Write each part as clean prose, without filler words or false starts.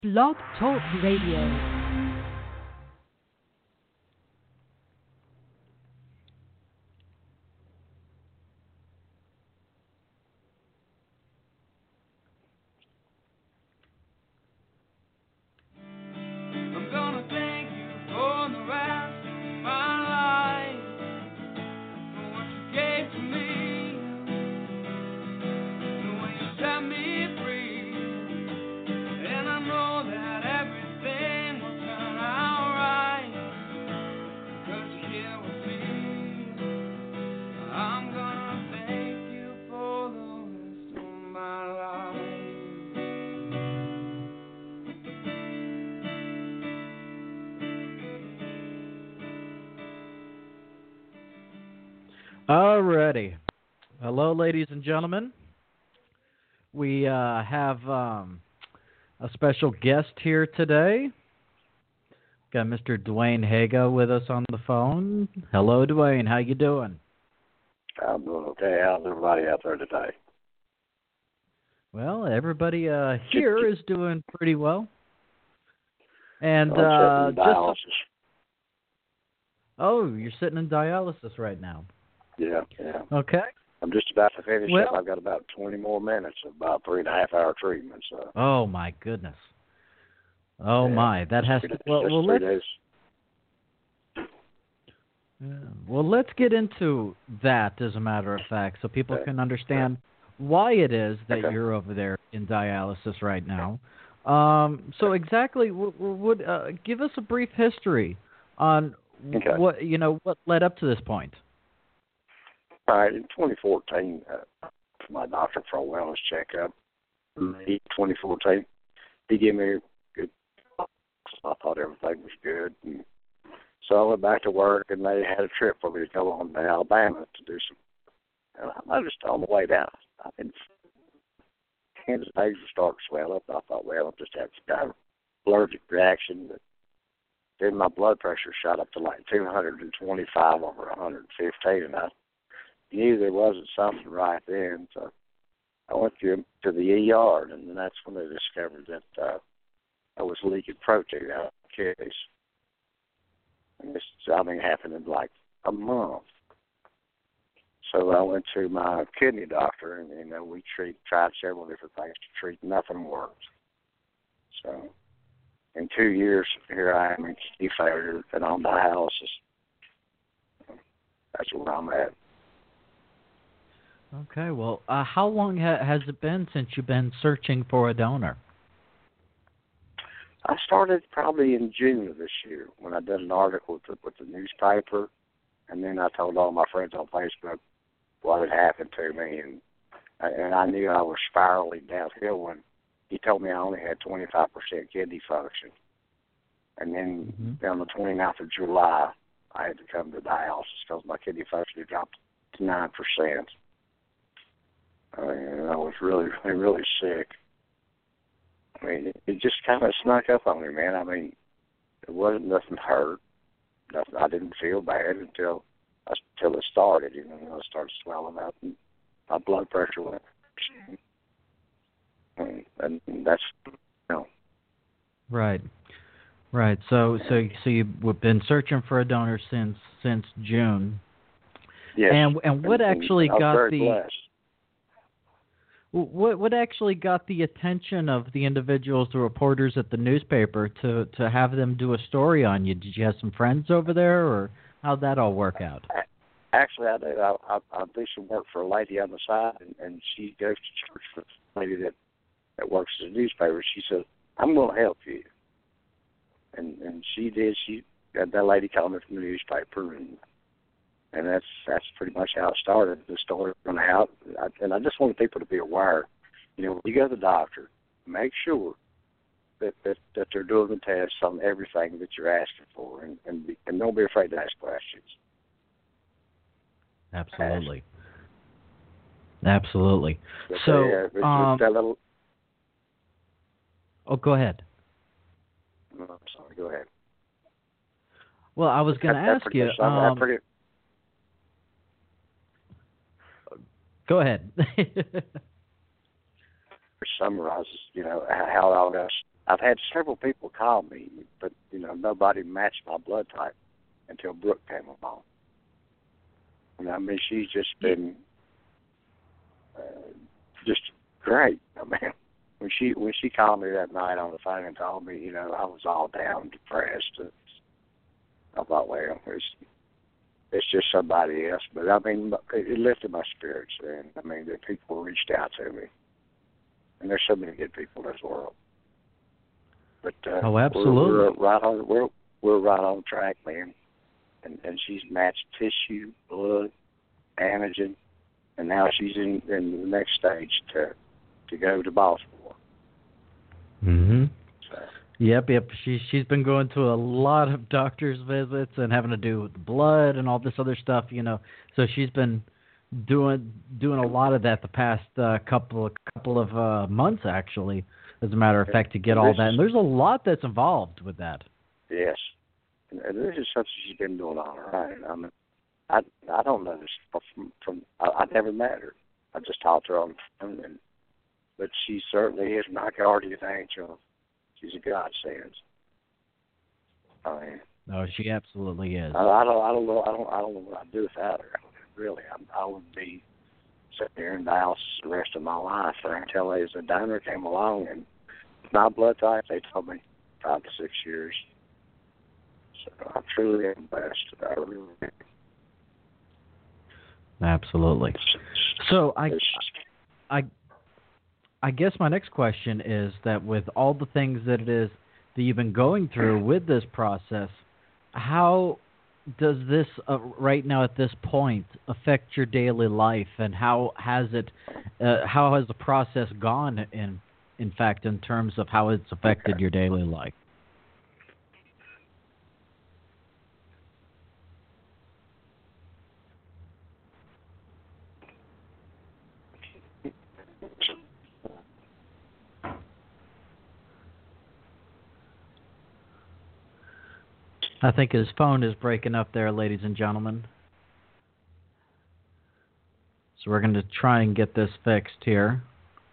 Blog Talk Radio. Alrighty. Hello, ladies and gentlemen. We have a special guest here today. Got Mr. Dwayne Haga with us on the phone. Hello, Dwayne. How you doing? I'm doing okay. How's everybody out there today? Well, everybody here is doing pretty well. And dialysis. You're sitting in dialysis right now. Yeah. Okay. I'm just about to finish Well, up. I've got about 20 more minutes of about 3.5 hour treatment. So. Oh my goodness. Oh yeah. My, that has to. Well, let's. Well, let's get into that as a matter of fact, so people can understand why it is that you're over there in dialysis right now. So exactly, would give us a brief history on what led up to this point. All right, in 2014, my doctor for a wellness checkup. In 2014, he gave me a good. I thought everything was good, and so I went back to work, and they had a trip for me to go on to Alabama to do some. And I just on the way down, Kansas legs were starting to swell up. I thought, well, I just had some kind of allergic reaction, but then my blood pressure shot up to like 225 over 115, and I knew there wasn't something right then, so I went to the ER, and that's when they discovered that I was leaking protein out of my kidneys. And this, happened in like a month. So I went to my kidney doctor, and we tried several different things to treat. Nothing worked. So in 2 years, here I am in kidney failure and on dialysis. That's where I'm at. Okay, well, how long has it been since you've been searching for a donor? I started probably in June of this year when I did an article with the newspaper, and then I told all my friends on Facebook what had happened to me, and I knew I was spiraling downhill when he told me I only had 25% kidney function. And then on the 29th of July, I had to come to dialysis because my kidney function had dropped to 9%. And I was really, really sick. I mean, it just kind of snuck up on me, man. I mean, it wasn't nothing hurt. Nothing. I didn't feel bad until it started. I started swelling up, and my blood pressure went. And that's, Right. So you've been searching for a donor since June. Yes. And what actually got the blessed. What actually got the attention of the individuals, the reporters at the newspaper, to have them do a story on you? Did you have some friends over there, or how'd that all work out? Actually, I did. I do some work for a lady on the side, and she goes to church with a lady that works at the newspaper. She said, "I'm going to help you," and she did. That lady called me from the newspaper, and that's pretty much how it started. The story went out, and I just wanted people to be aware. When you go to the doctor, make sure that they're doing the tests on everything that you're asking for, and don't be afraid to ask questions. Absolutely. So, go ahead. No, I'm sorry. Go ahead. Well, I was going to ask you. Go ahead. Summarizes, how all got. I've had several people call me, but nobody matched my blood type until Brooke came along. And I mean, she's just been just great. I mean, when she called me that night on the phone and told me, I was all down, depressed. I thought, well, it's just somebody else. But I mean, it lifted my spirits. And I mean, the people reached out to me, and there's so many good people in this world. But oh, absolutely, we're right on track, man. And she's matched tissue, blood, antigen, and now she's in the next stage to go to Baltimore. Mhm. So. Yep. She's been going to a lot of doctor's visits and having to do with blood and all this other stuff, So she's been doing a lot of that the past couple of months, actually, as a matter of fact, to get all that. And there's a lot that's involved with that. Yes. And this is something she's been doing on her own. I mean, I don't know this from I never met her. I just talked to her on the phone, but she certainly is my guardian angel. She's a godsend. I mean, no, she absolutely is. I don't know what I'd do without her. Really, I would be sitting here in Dallas the rest of my life until as a donor came along, and my blood type, they told me 5 to 6 years. So I truly am blessed. I really am. Absolutely. So I guess my next question is that with all the things that it is that you've been going through with this process, how does this right now at this point affect your daily life, and how has the process gone in fact in terms of how it's affected your daily life? I think his phone is breaking up there, ladies and gentlemen. So we're going to try and get this fixed here.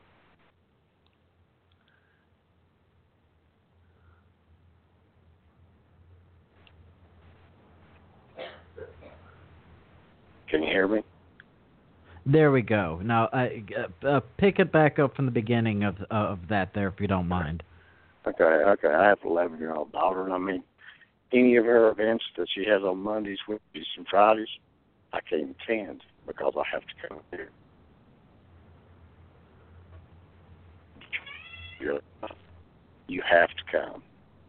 Can you hear me? There we go. Now, pick it back up from the beginning of that there, if you don't mind. Okay. I have an 11-year-old daughter, and I mean, any of her events that she has on Mondays, Wednesdays, and Fridays, I can't attend because I have to come here. You have to come.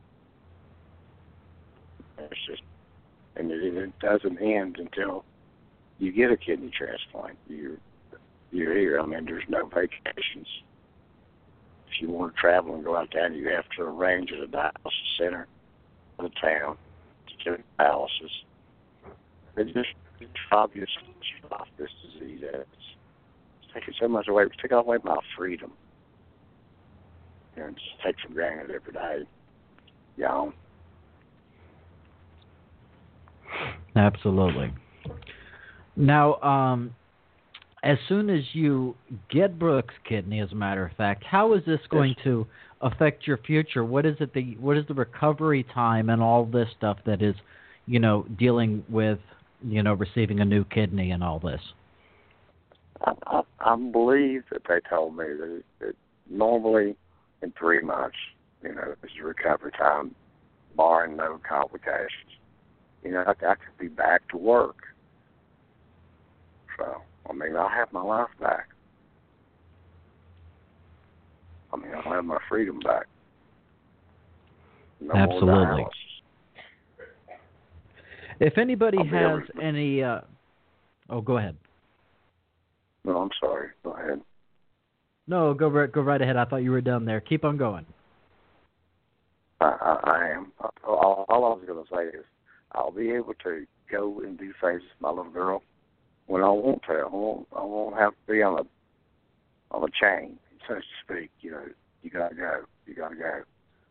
It's just, and it doesn't end until you get a kidney transplant. You're here. I mean, there's no vacations. If you want to travel and go out there, you have to arrange at a dialysis center of the town to get dialysis. It's obvious off this disease. It's taking so much away. It's taking away my freedom. And it's taken for granted every day. Yeah. Absolutely. Now, as soon as you get Brooke's kidney, as a matter of fact, how is this going to affect your future? What is the recovery time and all this stuff that is, dealing with, receiving a new kidney and all this? I believe that they told me that normally in 3 months, is the recovery time, barring no complications. I could be back to work. So, I mean, I'll have my life back. I mean, I'll have my freedom back. No Absolutely. more dialysis. If anybody has any... go ahead. No, I'm sorry. Go ahead. No, go right ahead. I thought you were done there. Keep on going. I am. All I was going to say is I'll be able to go and do things with my little girl when I want to. I won't have to be on a chain, so to speak. You gotta go. You gotta go.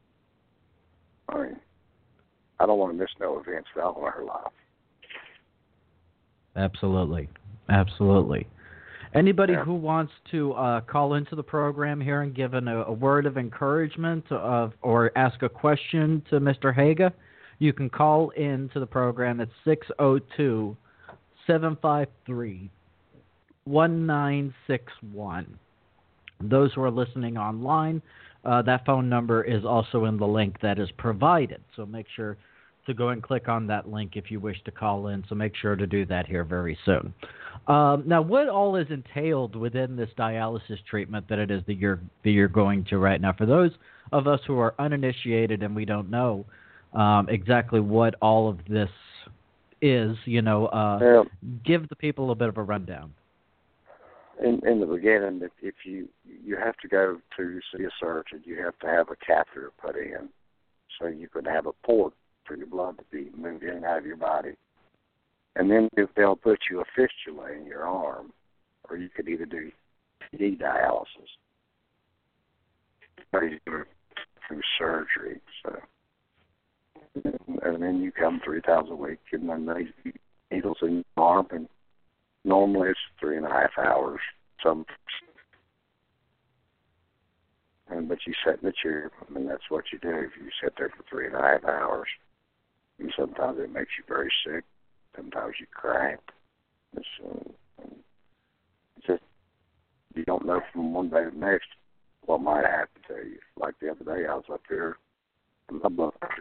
I mean, I don't want to miss no events of her life. Absolutely. Anybody Yeah. who wants to call into the program here and give a word of encouragement or ask a question to Mr. Haga, you can call into the program at 602-753-1961. Those who are listening online, that phone number is also in the link that is provided. So make sure to go and click on that link if you wish to call in. So make sure to do that here very soon. Now, what all is entailed within this dialysis treatment that it is that you're going to right now? For those of us who are uninitiated and we don't know exactly what all of this is, give the people a bit of a rundown. In the beginning, if you have to go to see a surgeon, you have to have a catheter put in, so you could have a port for your blood to be moved in and out of your body. And then they'll put you a fistula in your arm, or you could either do PD dialysis or you do it through surgery. So, and then you come 3 times a week, and then they needles in your arm, and normally it's 3.5 hours. But you sit in the chair, and that's what you do. If you sit there for 3.5 hours, and sometimes it makes you very sick. Sometimes you cramp. It's just you don't know from one day to the next what might happen to you. Like the other day, I was up here, and my blood pressure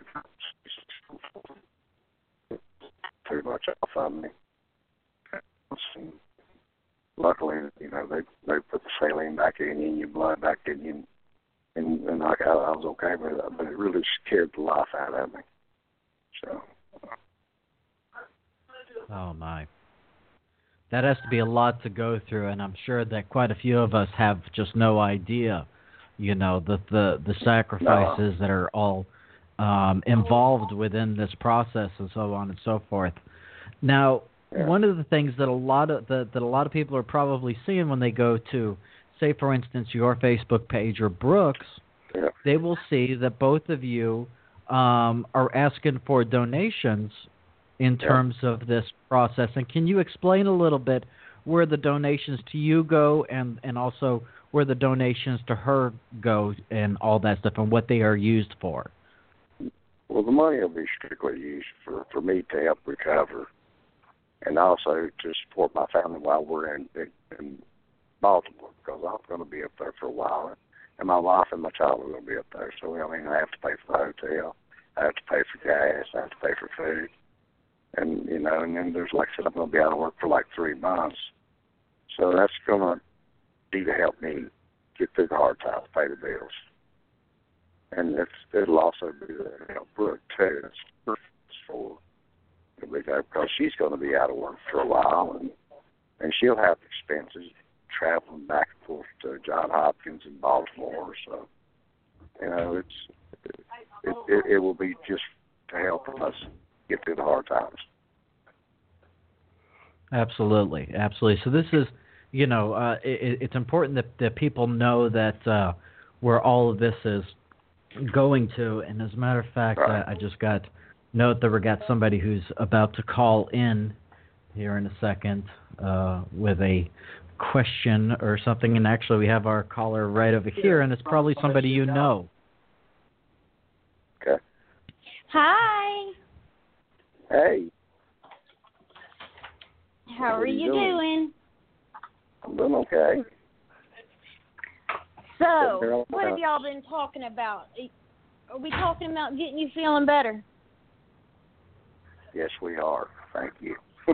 too much off of me. And luckily, they put the saline back in you and your blood back in you, and I was okay with it, but it really scared the life out of me. So. Oh, my. That has to be a lot to go through, and I'm sure that quite a few of us have just no idea, the sacrifices that are all involved within this process and so on and so forth. Now, one of the things that a lot of people are probably seeing when they go to, say, for instance, your Facebook page or Brooks, they will see that both of you are asking for donations in terms of this process. And can you explain a little bit where the donations to you go and also where the donations to her go and all that stuff and what they are used for? Well, the money will be strictly used for me to help recover and also to support my family while we're in Baltimore, because I'm going to be up there for a while. And my wife and my child are going to be up there. So, I have to pay for the hotel. I have to pay for gas. I have to pay for food. And, and then there's, like I said, I'm going to be out of work for like 3 months. So that's going to be to help me get through the hard times, pay the bills. And it'll also be to help Brooke, too. Because she's going to be out of work for a while, and she'll have expenses traveling back and forth to Johns Hopkins in Baltimore. So, it will be just to help us get through the hard times. Absolutely. So this is, it's important that people know that where all of this is going to. And as a matter of fact, I just got note that we got somebody who's about to call in here in a second with a question or something. And actually, we have our caller right over here, and it's probably somebody you know. Okay. Hi. Hey. How are you doing? I'm doing okay. So, what have y'all been talking about? Are we talking about getting you feeling better? Yes, we are. Thank you.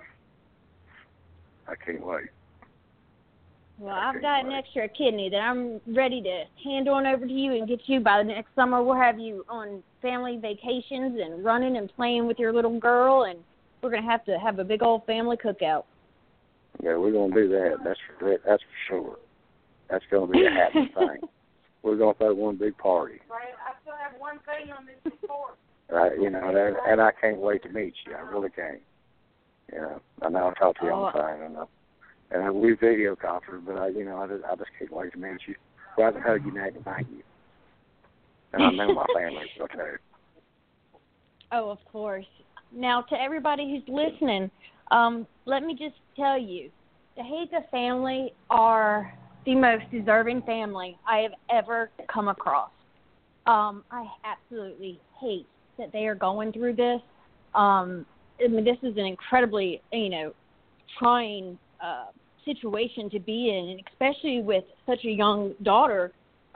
I can't wait. Well, I've got an extra kidney that I'm ready to hand on over to you and get you by the next summer. We'll have you on family vacations and running and playing with your little girl, and we're going to have a big old family cookout. Yeah, we're going to do that. That's for sure. That's going to be a happy thing. We're going to throw one big party. Right. I still have one thing on this report. Right, and I can't wait to meet you. I really can't. I know I'll talk to you on the phone, and we video conference, but I just can't wait to meet you. Rather hug you now and thank you. And I know my family's okay. Oh, of course. Now, to everybody who's listening, let me just tell you, The Haga family are the most deserving family I have ever come across. I absolutely hate that they are going through this. I mean, this is an incredibly, trying situation to be in, and especially with such a young daughter.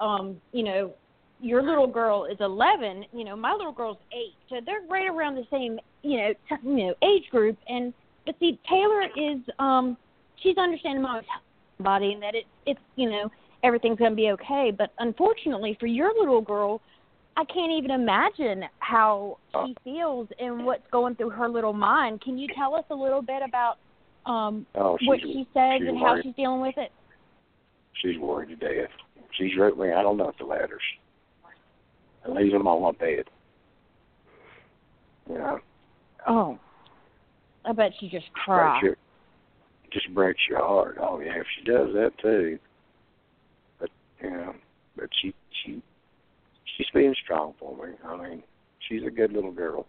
Your little girl is 11. My little girl's 8, so they're right around the same, age group. But see, Taylor is, she's understanding mom's body and that it's everything's going to be okay. But unfortunately for your little girl, I can't even imagine how she feels and what's going through her little mind. Can you tell us a little bit about what she says and how she's dealing with it? She's worried to death. She's wrote me, I don't know if the letters. I leave them on my bed. Oh. I bet she just cried. Just breaks your heart. Oh yeah, she does that too. But but she's being strong for me. I mean, she's a good little girl.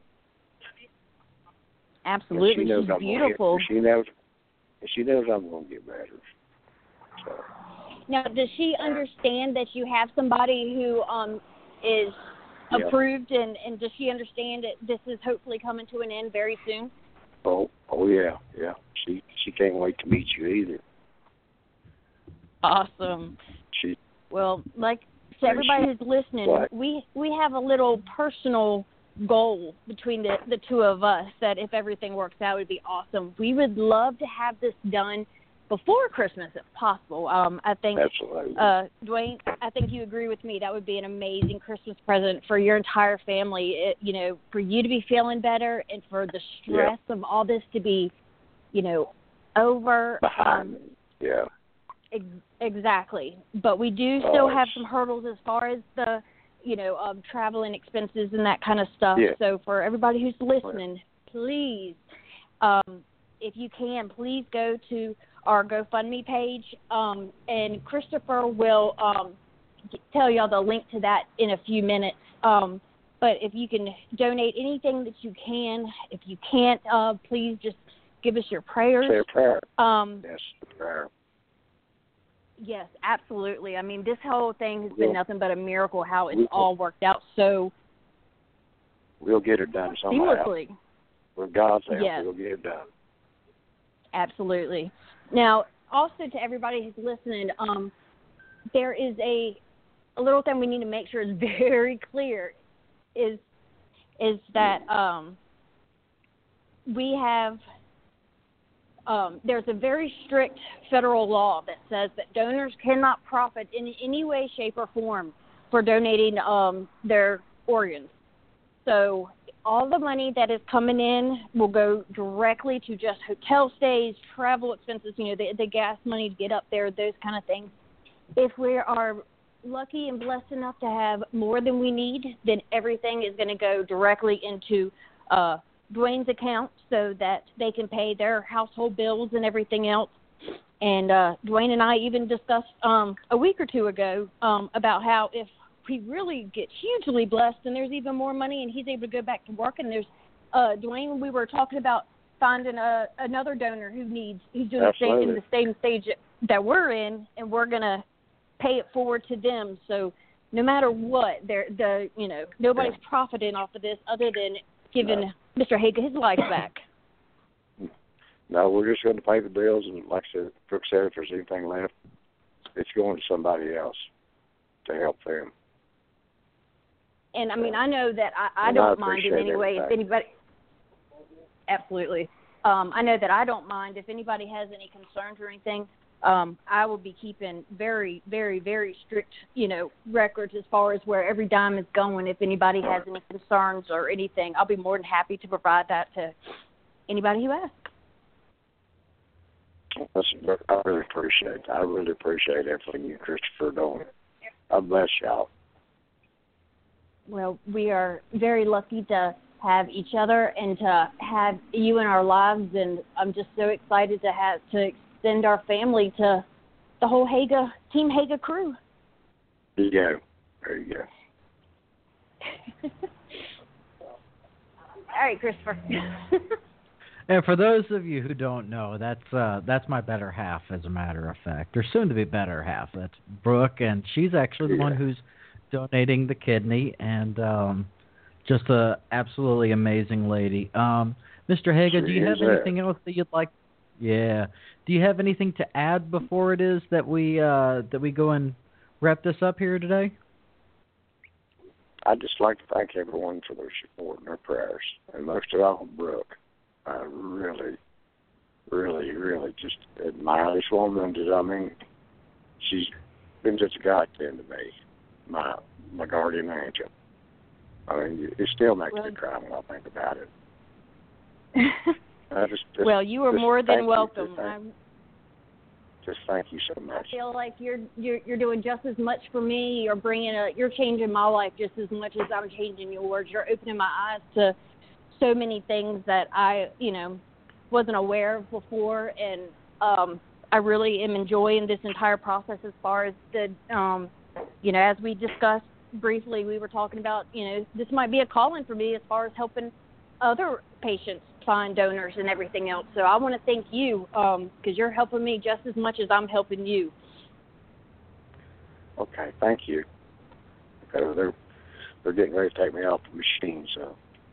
Absolutely, she's beautiful. She knows I'm going to get better. So. Now, does she understand that you have somebody who is approved, and does she understand that this is hopefully coming to an end very soon? Oh yeah. She can't wait to meet you either. Awesome. Well, like to everybody who's listening, we have a little personal goal between the two of us that if everything works out would be awesome. We would love to have this done before Christmas if possible. I think absolutely. Dwayne, I think you agree with me. That would be an amazing Christmas present for your entire family. For you to be feeling better and for the stress of all this to be, over. Behind me. Yeah. Exactly. But we do still have some hurdles as far as the, traveling expenses and that kind of stuff. Yeah. So for everybody who's listening, please, if you can, please go to our GoFundMe page, and Christopher will tell y'all the link to that in a few minutes. But if you can donate anything that you can, if you can't, please just give us your prayers. Say a prayer. Yes, a prayer. Yes, absolutely. I mean, this whole thing has been nothing but a miracle how it's all worked out so we'll get it done somehow. seamlessly. With God's help, yes. We'll get it done. Absolutely. Now, also to everybody who's listening, there is a little thing we need to make sure is very clear is that we have there's a very strict federal law that says that donors cannot profit in any way, shape, or form for donating their organs. So all the money that is coming in will go directly to just hotel stays, travel expenses, the gas money to get up there, those kind of things. If we are lucky and blessed enough to have more than we need, then everything is going to go directly into Dwayne's account so that they can pay their household bills and everything else. And Dwayne and I even discussed a week or two ago about how if we really get hugely blessed and there's even more money and he's able to go back to work, and there's Dwayne, we were talking about finding another donor he's doing the same stage that we're in, and we're going to pay it forward to them. So no matter what, nobody's profiting off of this other than giving Mr. Haga his life back. No, we're just going to pay the bills, and like I said, Brooke said, if there's anything left, it's going to somebody else to help them. And, I mean, I know that I don't mind in any way if anybody – absolutely. I know that I don't mind if anybody has any concerns or anything. I will be keeping very, very, very strict, records as far as where every dime is going. If anybody has any concerns or anything, I'll be more than happy to provide that to anybody who asks. I really appreciate everything you, Christopher, doing. God bless y'all. Well, we are very lucky to have each other and to have you in our lives, and I'm just so excited to extend our family to the whole Team Haga crew. There you go. There you go. All right, Christopher. And for those of you who don't know, that's my better half, as a matter of fact, or soon to be better half. That's Brooke, and she's actually the one who's donating the kidney, and just a absolutely amazing lady. Mr. Haga, do you have anything else that you'd like? Yeah. Do you have anything to add before it is that we go and wrap this up here today? I'd just like to thank everyone for their support and their prayers, and most of all, Brooke. I really, really, really just admire this woman. She's been just a godsend to me, my guardian angel. I mean, it still makes me cry when I think about it. Well, you are more than welcome. Just thank you so much. I feel like you're doing just as much for me. You're changing my life just as much as I'm changing yours. You're opening my eyes to so many things that I, wasn't aware of before, and I really am enjoying this entire process as far as the, as we discussed briefly, we were talking about, this might be a calling for me as far as helping other patients find donors and everything else. So I want to thank you because you're helping me just as much as I'm helping you. Okay, thank you. Because they're getting ready to take me off the machine, so.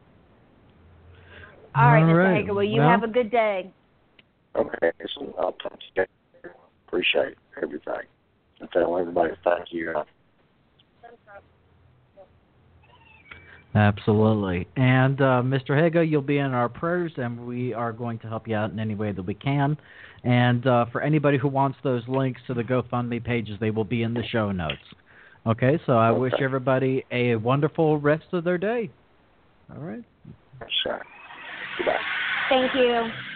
All right, Mr. Hager. Well, you have a good day. Okay, I'll talk to you. Appreciate everything. And tell everybody thank you. Absolutely. And Mr. Haga, you'll be in our prayers, and we are going to help you out in any way that we can. And for anybody who wants those links to the GoFundMe pages, they will be in the show notes. Okay, so I wish everybody a wonderful rest of their day. All right. Sure. Goodbye. Thank you.